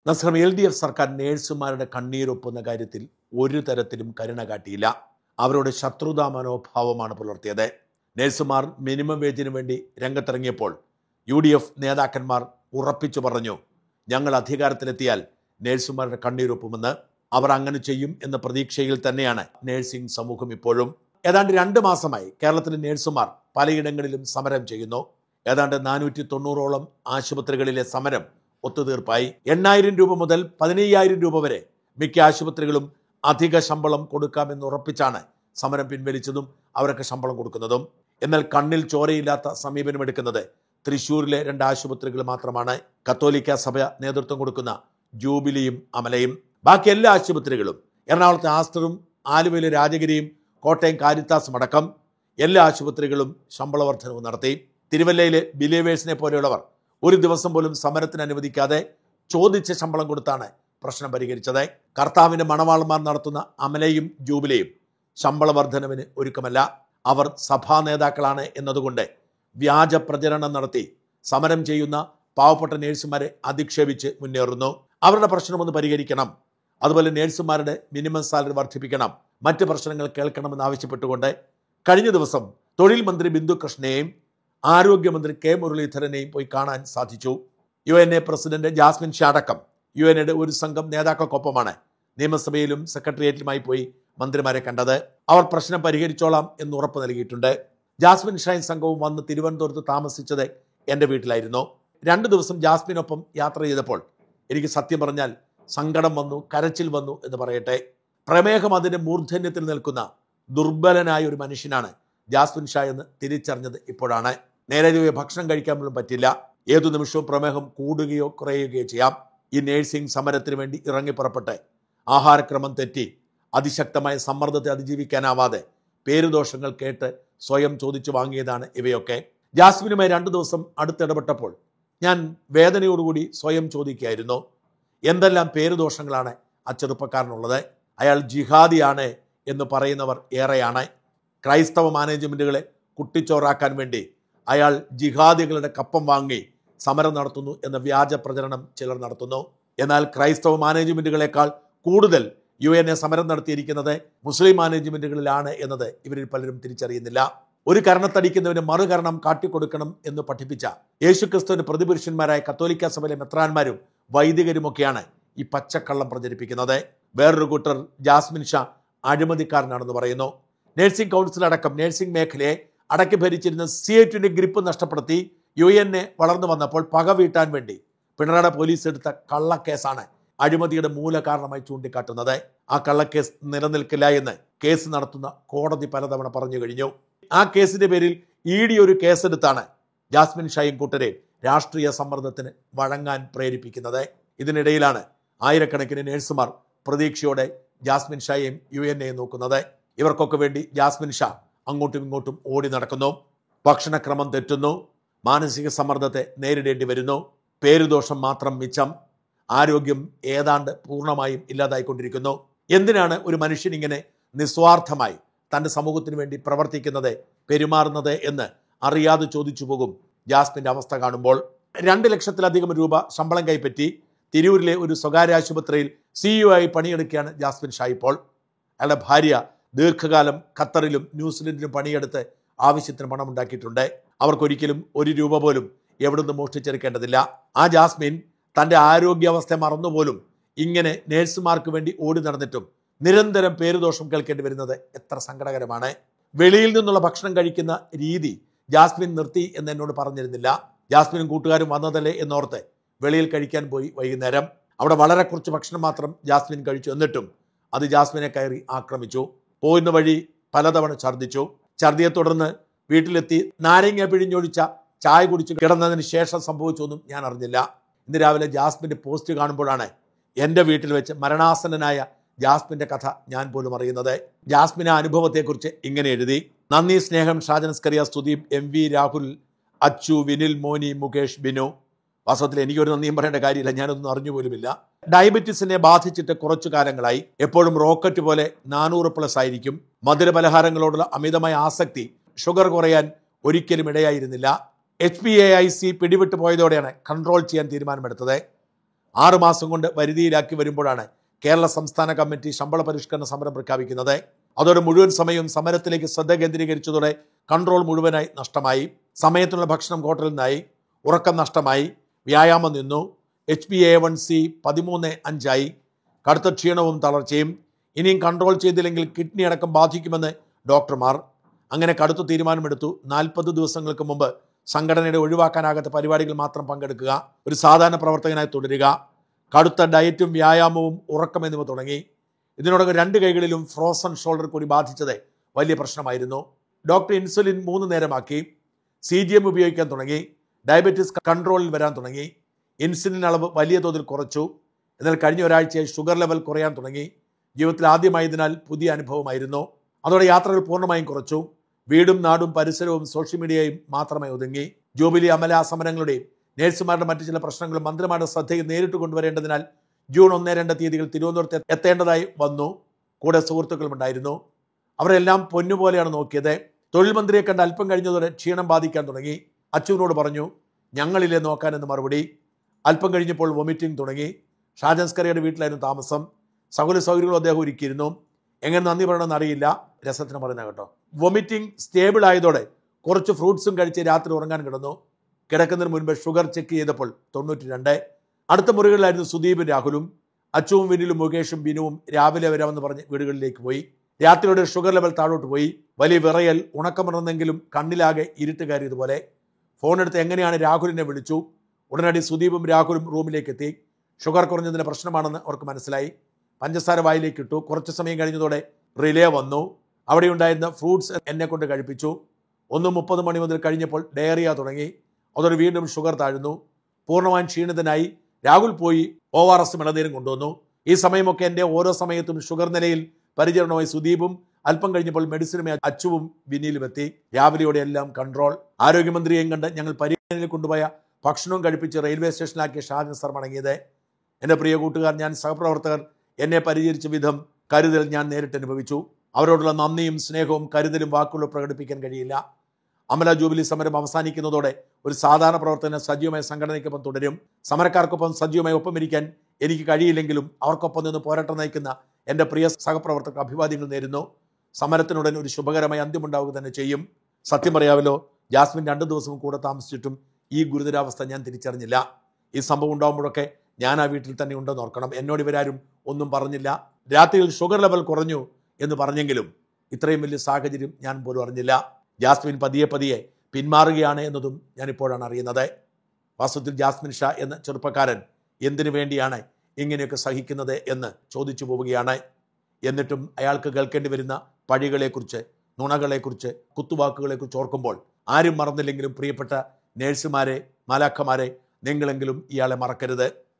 നസ്രം LDF സർക്കാർ നേഴ്സുമാരുടെ കണ്ണീരൊപ്പുന്ന കാര്യത്തിൽ ഒരു തരത്തിലും കരുണ കാട്ടിയില്ല. അവരോട് ശത്രുതാ മനോഭാവമാണ് പുലർത്തിയത്. നേഴ്സുമാർ മിനിമം വേജിന് വേണ്ടി രംഗത്തിറങ്ങിയപ്പോൾ UDF നേതാക്കന്മാർ ഉറപ്പിച്ചു പറഞ്ഞു, ഞങ്ങൾ അധികാരത്തിലെത്തിയാൽ നേഴ്സുമാരുടെ കണ്ണീരൊപ്പുമെന്ന്. അവർ അങ്ങനെ ചെയ്യും എന്ന പ്രതീക്ഷയിൽ തന്നെയാണ് നേഴ്സിംഗ് സമൂഹം ഇപ്പോഴും. ഏതാണ്ട് 2 മാസമായി കേരളത്തിലെ നേഴ്സുമാർ പലയിടങ്ങളിലും സമരം ചെയ്യുന്നു. ഏതാണ്ട് 490ഓളം ആശുപത്രികളിലെ സമരം ഒത്തുതീർപ്പായി. 8,000 രൂപ മുതൽ 15,000 രൂപ വരെ മിക്ക ആശുപത്രികളും അധിക ശമ്പളം കൊടുക്കാമെന്ന് ഉറപ്പിച്ചാണ് സമരം പിൻവലിച്ചതും അവർക്ക് ശമ്പളം കൊടുക്കുന്നതും. എന്നാൽ കണ്ണിൽ ചോരയില്ലാത്ത സമീപനമെടുക്കുന്നത് തൃശ്ശൂരിലെ 2 ആശുപത്രികൾ മാത്രമാണ്. കത്തോലിക്ക സഭ നേതൃത്വം കൊടുക്കുന്ന ജൂബിലിയും അമലയും. ബാക്കി എല്ലാ ആശുപത്രികളും, എറണാകുളത്തെ ആസ്റ്ററും ആലുവയിലെ രാജഗിരിയും കോട്ടയം കാരിത്താസും അടക്കം എല്ലാ ആശുപത്രികളും ശമ്പള വർധനവ് നടത്തി. തിരുവല്ലയിലെ ബിലീവേഴ്സിനെ പോലെയുള്ളവർ ഒരു ദിവസം പോലും സമരത്തിന് അനുവദിക്കാതെ ചോദിച്ച ശമ്പളം കൊടുത്താണ് പ്രശ്നം പരിഹരിച്ചത്. കർത്താവിന്റെ മണവാളന്മാർ നടത്തുന്ന അമലയും ജൂബിലിയും ശമ്പള വർധനവിന് ഒരുക്കമല്ല. അവർ സഭാ നേതാക്കളാണ് എന്നതുകൊണ്ട് വ്യാജ പ്രചരണം നടത്തി സമരം ചെയ്യുന്ന പാവപ്പെട്ട നേഴ്സുമാരെ അധിക്ഷേപിച്ച് മുന്നേറുന്നു. അവരുടെ പ്രശ്നമൊന്ന് പരിഹരിക്കണം, അതുപോലെ നേഴ്സുമാരുടെ മിനിമം സാലറി വർദ്ധിപ്പിക്കണം, മറ്റ് പ്രശ്നങ്ങൾ കേൾക്കണമെന്ന് ആവശ്യപ്പെട്ടുകൊണ്ട് കഴിഞ്ഞ ദിവസം തൊഴിൽ മന്ത്രി ബിന്ദു കൃഷ്ണയെയും ആരോഗ്യമന്ത്രി കെ മുരളീധരനെയും പോയി കാണാൻ സാധിച്ചു. UNA പ്രസിഡന്റ് ജാസ്മിൻ ഷാ അടക്കം UNAയുടെ ഒരു സംഘം നേതാക്കൾക്കൊപ്പമാണ് നിയമസഭയിലും സെക്രട്ടേറിയറ്റിലുമായി പോയി മന്ത്രിമാരെ കണ്ടത്. അവർ പ്രശ്നം പരിഹരിച്ചോളാം എന്ന് ഉറപ്പ് നൽകിയിട്ടുണ്ട്. ജാസ്മിൻ ഷായും സംഘവും വന്ന് തിരുവനന്തപുരത്ത് താമസിച്ചത് എൻ്റെ വീട്ടിലായിരുന്നു. 2 ദിവസം ജാസ്മിനൊപ്പം യാത്ര ചെയ്തപ്പോൾ എനിക്ക് സത്യം പറഞ്ഞാൽ സങ്കടം വന്നു, കരച്ചിൽ വന്നു എന്ന് പറയട്ടെ. പ്രമേഹം അതിൻ്റെ മൂർധന്യത്തിൽ നിൽക്കുന്ന ദുർബലനായ ഒരു മനുഷ്യനാണ് ജാസ്മിൻ ഷാ എന്ന് തിരിച്ചറിഞ്ഞത് ഇപ്പോഴാണ്. നേരെ ഭക്ഷണം കഴിക്കാൻ പോലും പറ്റില്ല. ഏതു നിമിഷവും പ്രമേഹം കൂടുകയോ കുറയുകയോ ചെയ്യാം. ഈ നേഴ്സിംഗ് സമരത്തിന് വേണ്ടി ഇറങ്ങിപ്പുറപ്പെട്ട് ആഹാരക്രമം തെറ്റി അതിശക്തമായ സമ്മർദ്ദത്തെ അതിജീവിക്കാനാവാതെ പേരുദോഷങ്ങൾ കേട്ട് സ്വയം ചോദിച്ചു വാങ്ങിയതാണ് ഇവയൊക്കെ. ജാസ്മിനുമായി 2 ദിവസം അടുത്തിടപെട്ടപ്പോൾ ഞാൻ വേദനയോടുകൂടി സ്വയം ചോദിക്കുകയായിരുന്നു, എന്തെല്ലാം പേരുദോഷങ്ങളാണ് ആ ചെറുപ്പക്കാരനുള്ളത്. അയാൾ ജിഹാദിയാണ് എന്ന് പറയുന്നവർ ഏറെയാണ്. ക്രൈസ്തവ മാനേജ്മെൻറ്റുകളെ കുട്ടിച്ചോറാക്കാൻ വേണ്ടി അയാൾ ജിഹാദികളുടെ കപ്പം വാങ്ങി സമരം നടത്തുന്നു എന്ന വ്യാജ പ്രചരണം ചിലർ നടത്തുന്നു. എന്നാൽ ക്രൈസ്തവ മാനേജ്മെൻറ്റുകളെക്കാൾ കൂടുതൽ UNA സമരം നടത്തിയിരിക്കുന്നത് മുസ്ലിം മാനേജ്മെൻറ്റുകളിലാണ് എന്നത് ഇവരിൽ പലരും തിരിച്ചറിയുന്നില്ല. ഒരു കരണത്തടിക്കുന്നവന് മറുകരണം കാട്ടിക്കൊടുക്കണം എന്ന് പഠിപ്പിച്ച യേശുക്രിസ്തുവിന്റെ പ്രതിപുരുഷന്മാരായ കത്തോലിക്ക സഭയിലെ മെത്രാന്മാരും വൈദികരുമൊക്കെയാണ് ഈ പച്ചക്കള്ളം പ്രചരിപ്പിക്കുന്നത്. വേറൊരു കൂട്ടർ ജാസ്മിൻ ഷാ അഴിമതിക്കാരനാണെന്ന് പറയുന്നു. നഴ്സിംഗ് കൗൺസിൽ അടക്കം നഴ്സിംഗ് മേഖലയെ അടക്കി ഭരിച്ചിരുന്ന CAT ഗ്രിപ്പ് നഷ്ടപ്പെടുത്തി UNA വളർന്നു വന്നപ്പോൾ പക വീട്ടാൻ വേണ്ടി പിണറായി പോലീസ് എടുത്ത കള്ളക്കേസാണ് അഴിമതിയുടെ മൂല കാരണമായി ചൂണ്ടിക്കാട്ടുന്നത്. ആ കള്ളക്കേസ് നിലനിൽക്കില്ല എന്ന് കേസ് നടത്തുന്ന കോടതി പലതവണ പറഞ്ഞു കഴിഞ്ഞു. ആ കേസിന്റെ പേരിൽ ED ഒരു കേസെടുത്താണ് ജാസ്മിൻ ഷായും കൂട്ടരെ രാഷ്ട്രീയ സമ്മർദ്ദത്തിന് വഴങ്ങാൻ പ്രേരിപ്പിക്കുന്നത്. ഇതിനിടയിലാണ് ആയിരക്കണക്കിന് നേഴ്സുമാർ പ്രതീക്ഷയോടെ ജാസ്മിൻ ഷായെയും UNAയും നോക്കുന്നത്. ഇവർക്കൊക്കെ വേണ്ടി ജാസ്മിൻ ഷാ അങ്ങോട്ടും ഇങ്ങോട്ടും ഓടി നടക്കുന്നു. ഭക്ഷണക്രമം തെറ്റുന്നു, മാനസിക സമ്മർദ്ദത്തെ നേരിടേണ്ടി വരുന്നു, പേരുദോഷം മാത്രം മിച്ചം, ആരോഗ്യം ഏതാണ്ട് പൂർണ്ണമായും ഇല്ലാതായിക്കൊണ്ടിരിക്കുന്നു. എന്തിനാണ് ഒരു മനുഷ്യൻ ഇങ്ങനെ നിസ്വാർത്ഥമായി തൻ്റെ സമൂഹത്തിന് വേണ്ടി പ്രവർത്തിക്കുന്നത്, പെരുമാറുന്നത് എന്ന് അറിയാതെ ചോദിച്ചു പോകും ജാസ്മിൻ്റെ അവസ്ഥ കാണുമ്പോൾ. 2 ലക്ഷത്തിലധികം രൂപ ശമ്പളം കൈപ്പറ്റി തിരൂരിലെ ഒരു സ്വകാര്യ ആശുപത്രിയിൽ CEO ആയി പണിയെടുക്കുകയാണ് ജാസ്മിൻ ഷാ ഇപ്പോൾ. അയാളുടെ ഭാര്യ ദീർഘകാലം ഖത്തറിലും ന്യൂസിലൻഡിലും പണിയെടുത്ത് ആവശ്യത്തിന് പണം ഉണ്ടാക്കിയിട്ടുണ്ട്. അവർക്കൊരിക്കലും 1 രൂപ പോലും എവിടുന്ന് മോഷ്ടിച്ചെടുക്കേണ്ടതില്ല. ആ ജാസ്മിൻ തൻ്റെ ആരോഗ്യാവസ്ഥ മറന്നുപോലും ഇങ്ങനെ നേഴ്സുമാർക്ക് വേണ്ടി ഓടി നടന്നിട്ടും നിരന്തരം പേരുദോഷം കേൾക്കേണ്ടി വരുന്നത് എത്ര സങ്കടകരമാണ്. വെളിയിൽ നിന്നുള്ള ഭക്ഷണം കഴിക്കുന്ന രീതി ജാസ്മിൻ നിർത്തി എന്ന് എന്നോട് പറഞ്ഞിരുന്നില്ല. ജാസ്മിനും കൂട്ടുകാരും വന്നതല്ലേ എന്നോർത്ത് വെളിയിൽ കഴിക്കാൻ പോയി. വൈകുന്നേരം അവിടെ വളരെ കുറച്ച് ഭക്ഷണം മാത്രം ജാസ്മിൻ കഴിച്ചു. എന്നിട്ടും അത് ജാസ്മിനെ കയറി ആക്രമിച്ചു. പോയിന്ന വഴി പലതവണ ഛർദ്ദിച്ചു. ഛർദിയെ തുടർന്ന് വീട്ടിലെത്തി നാരങ്ങ പിഴിഞ്ഞൊഴിച്ച ചായ കുടിച്ച് കിടന്നതിന് ശേഷം സംഭവിച്ചൊന്നും ഞാൻ അറിഞ്ഞില്ല. ഇന്ന് രാവിലെ ജാസ്മിൻ്റെ പോസ്റ്റ് കാണുമ്പോഴാണ് എൻ്റെ വീട്ടിൽ വെച്ച് മരണാസന്നനായ ജാസ്മിൻ്റെ കഥ ഞാൻ പോലും അറിയുന്നത്. ജാസ്മിൻ ആ അനുഭവത്തെക്കുറിച്ച് ഇങ്ങനെ എഴുതി: നന്ദി, സ്നേഹം, ഷാജൻസ്കറിയ, സുദീപ്, MV രാഹുൽ, അച്ചു, വിനിൽ, മോനി, മുകേഷ്, ബിനു. വാസ്തവത്തിൽ എനിക്കൊരു നന്ദിയും പറയേണ്ട കാര്യമില്ല, ഞാനൊന്നും അറിഞ്ഞു പോലുമില്ല. ഡയബറ്റീസിനെ ബാധിച്ചിട്ട് കുറച്ചു കാലങ്ങളായി. എപ്പോഴും റോക്കറ്റ് പോലെ 400+ ആയിരിക്കും. മധുരപലഹാരങ്ങളോടുള്ള അമിതമായ ആസക്തി ഷുഗർ കുറയാൻ ഒരിക്കലും ഇടയായിരുന്നില്ല. HbA1c പിടിവിട്ടു പോയതോടെയാണ് കൺട്രോൾ ചെയ്യാൻ തീരുമാനമെടുത്തത്. 6 മാസം കൊണ്ട് വരുതിയിലാക്കി വരുമ്പോഴാണ് കേരള സംസ്ഥാന കമ്മിറ്റി ശമ്പള പരിഷ്കരണ സമരം പ്രഖ്യാപിക്കുന്നത്. അതോടെ മുഴുവൻ സമയവും സമരത്തിലേക്ക് ശ്രദ്ധ കേന്ദ്രീകരിച്ചതോടെ കൺട്രോൾ മുഴുവനായി നഷ്ടമായി. സമയത്തിനുള്ള ഭക്ഷണം ഹോട്ടലിൽ നിന്നായി, ഉറക്കം നഷ്ടമായി, വ്യായാമം നിന്നു, HbA1c 13.5 കടുത്ത ക്ഷീണവും തളർച്ചയും. ഇനിയും കൺട്രോൾ ചെയ്തില്ലെങ്കിൽ കിഡ്നി അടക്കം ബാധിക്കുമെന്ന് ഡോക്ടർമാർ. അങ്ങനെ കടുത്ത തീരുമാനമെടുത്തു. 40 ദിവസങ്ങൾക്ക് മുമ്പ് സംഘടനയുടെ ഒഴിവാക്കാനാകാത്ത പരിപാടികൾ മാത്രം പങ്കെടുക്കുക, ഒരു സാധാരണ പ്രവർത്തകനായി തുടരുക, കടുത്ത ഡയറ്റും വ്യായാമവും ഉറക്കം എന്നിവ തുടങ്ങി. ഇതിനോടകം 2 കൈകളിലും ഫ്രോസൺ ഷോൾഡർ കൂടി ബാധിച്ചത് വലിയ പ്രശ്നമായിരുന്നു. ഡോക്ടർ ഇൻസുലിൻ 3 നേരമാക്കി, CGM ഉപയോഗിക്കാൻ തുടങ്ങി, ഡയബറ്റീസ് കൺട്രോളിൽ വരാൻ തുടങ്ങി, ഇൻസുലിൻ അളവ് വലിയ തോതിൽ കുറച്ചു. എന്നാൽ കഴിഞ്ഞ ഒരാഴ്ചയായി ഷുഗർ ലെവൽ കുറയാൻ തുടങ്ങി. ജീവിതത്തിൽ ആദ്യമായതിനാൽ പുതിയ അനുഭവമായിരുന്നു. അതോടെ യാത്രകൾ പൂർണ്ണമായും കുറച്ചു. വീടും നാടും പരിസരവും സോഷ്യൽ മീഡിയയും മാത്രമായി ഒതുങ്ങി. ജൂബിലി അമല സമരങ്ങളുടെയും നേഴ്സുമാരുടെ മറ്റു ചില പ്രശ്നങ്ങളും മന്ത്രിമാരുടെ ശ്രദ്ധയിൽ നേരിട്ട് കൊണ്ടുവരേണ്ടതിനാൽ ജൂൺ 1-2 തീയതികൾ തിരുവനന്തപുരത്ത് എത്തേണ്ടതായി വന്നു. കൂടെ സുഹൃത്തുക്കളും ഉണ്ടായിരുന്നു. അവരെല്ലാം പൊന്നുപോലെയാണ് നോക്കിയത്. തൊഴിൽ മന്ത്രിയെ കണ്ട് അല്പം കഴിഞ്ഞതോടെ ക്ഷീണം ബാധിക്കാൻ തുടങ്ങി. അച്ചുവിനോട് പറഞ്ഞു, ഞങ്ങളില്ലേ നോക്കാൻ എന്ന് മറുപടി. അല്പം കഴിഞ്ഞപ്പോൾ വൊമിറ്റിംഗ് തുടങ്ങി. ഷാജൻസ്കറിയുടെ വീട്ടിലായിരുന്നു താമസം. സകല സൗകര്യങ്ങളും അദ്ദേഹം ഒരുക്കിയിരുന്നു. എങ്ങനെ നന്ദി പറയണമെന്ന് അറിയില്ല. രസത്തിന് പറയുന്ന കേട്ടോ. വൊമിറ്റിംഗ് സ്റ്റേബിൾ ആയതോടെ കുറച്ച് ഫ്രൂട്ട്സും കഴിച്ച് രാത്രി ഉറങ്ങാൻ കിടന്നു. കിടക്കുന്നതിന് മുൻപ് ഷുഗർ ചെക്ക് ചെയ്തപ്പോൾ 92. അടുത്ത മുറികളിലായിരുന്നു സുദീപും രാഹുലും. അച്ചുവും വിനിലും മുകേഷും ബിനുവും രാവിലെ വരാമെന്ന് പറഞ്ഞ് വീടുകളിലേക്ക് പോയി. രാത്രിയോടെ ഷുഗർ ലെവൽ താഴോട്ട് പോയി. വലിയ വിറയൽ, ഉണക്കമിറന്നെങ്കിലും കണ്ണിലാകെ ഇരുട്ട് കയറിയതുപോലെ. ഫോണെടുത്ത് എങ്ങനെയാണ് രാഹുലിനെ വിളിച്ചു. ഉടനടി സുദീപും രാഹുലും റൂമിലേക്ക് എത്തി. ഷുഗർ കുറഞ്ഞതിൻ്റെ പ്രശ്നമാണെന്ന് അവർക്ക് മനസ്സിലായി. പഞ്ചസാര വായിലേക്ക് ഇട്ടു. കുറച്ച് സമയം കഴിഞ്ഞതോടെ റിലേ വന്നു. അവിടെ ഉണ്ടായിരുന്ന ഫ്രൂട്ട്സ് എന്നെ കൊണ്ട് കഴിപ്പിച്ചു. 1:30 മണി മുതൽ കഴിഞ്ഞപ്പോൾ ഡയറിയ തുടങ്ങി. അതോടെ വീണ്ടും ഷുഗർ താഴ്ന്നു. പൂർണ്ണമായും ക്ഷീണിതനായി. രാഹുൽ പോയി ORS ഇളനീരും കൊണ്ടുവന്നു. ഈ സമയമൊക്കെ എൻ്റെ ഓരോ സമയത്തും ഷുഗർ നിലയിൽ പരിചരണമായി സുദീപും അല്പം കഴിഞ്ഞപ്പോൾ മെഡിസിനുമായി അച്ചുവും വിനിയിലും എത്തി. രാവിലെയോടെ എല്ലാം കൺട്രോൾ. ആരോഗ്യമന്ത്രിയെയും കണ്ട് ഞങ്ങൾ പരിഗണനയിൽ കൊണ്ടുപോയ ഭക്ഷണവും കഴിപ്പിച്ച് റെയിൽവേ സ്റ്റേഷനിലാക്കിയ ഷാജൻ സർ മടങ്ങിയത്. എൻ്റെ പ്രിയ കൂട്ടുകാർ, ഞാൻ സഹപ്രവർത്തകർ എന്നെ പരിചരിച്ച വിധം കരുതൽ ഞാൻ നേരിട്ട് അനുഭവിച്ചു. അവരോടുള്ള നന്ദിയും സ്നേഹവും കരുതലും വാക്കുകൾ പ്രകടിപ്പിക്കാൻ കഴിയില്ല. അമല ജൂബിലി സമരം അവസാനിക്കുന്നതോടെ ഒരു സാധാരണ പ്രവർത്തന സജീവമായ സംഘടനയ്ക്കൊപ്പം തുടരും. സമരക്കാർക്കൊപ്പം സജീവമായി ഒപ്പമിരിക്കാൻ എനിക്ക് കഴിയില്ലെങ്കിലും അവർക്കൊപ്പം നിന്ന് പോരാട്ടം നയിക്കുന്ന എൻ്റെ പ്രിയ സഹപ്രവർത്തകർക്ക് അഭിവാദ്യങ്ങൾ നേരുന്നു. സമരത്തിനുടൻ ഒരു ശുഭകരമായ അന്ത്യമുണ്ടാവുക തന്നെ ചെയ്യും. സത്യം പറയാമല്ലോ, ജാസ്മിൻ 2 ദിവസം കൂടെ താമസിച്ചിട്ടും ഈ ഗുരുതരാവസ്ഥ ഞാൻ തിരിച്ചറിഞ്ഞില്ല. ഈ സംഭവം ഉണ്ടാകുമ്പോഴൊക്കെ ഞാൻ ആ വീട്ടിൽ തന്നെ ഉണ്ടെന്ന് ഓർക്കണം. എന്നോട് ഇവരാരും ഒന്നും പറഞ്ഞില്ല. രാത്രിയിൽ ഷുഗർ ലെവൽ കുറഞ്ഞു എന്ന് പറഞ്ഞെങ്കിലും ഇത്രയും വലിയ സാഹചര്യം ഞാൻ പോലും അറിഞ്ഞില്ല. ജാസ്മിൻ പതിയെ പതിയെ പിന്മാറുകയാണ് എന്നതും ഞാൻ ഇപ്പോഴാണ് അറിയുന്നത്. വാസ്തവത്തിൽ ജാസ്മിൻ ഷാ എന്ന ചെറുപ്പക്കാരൻ എന്തിനു വേണ്ടിയാണ് ഇങ്ങനെയൊക്കെ സഹിക്കുന്നത് എന്ന് ചോദിച്ചു പോവുകയാണ്. എന്നിട്ടും അയാൾക്ക് കേൾക്കേണ്ടി വരുന്ന പഴികളെക്കുറിച്ച്, നുണകളെക്കുറിച്ച്, കുത്തുവാക്കുകളെക്കുറിച്ച് ഓർക്കുമ്പോൾ ആരും മറന്നില്ലെങ്കിലും പ്രിയപ്പെട്ട നേഴ്സുമാരെ, മാലാഖമാരെ, നിങ്ങളെങ്കിലും ഇയാളെ മറക്കരുത്.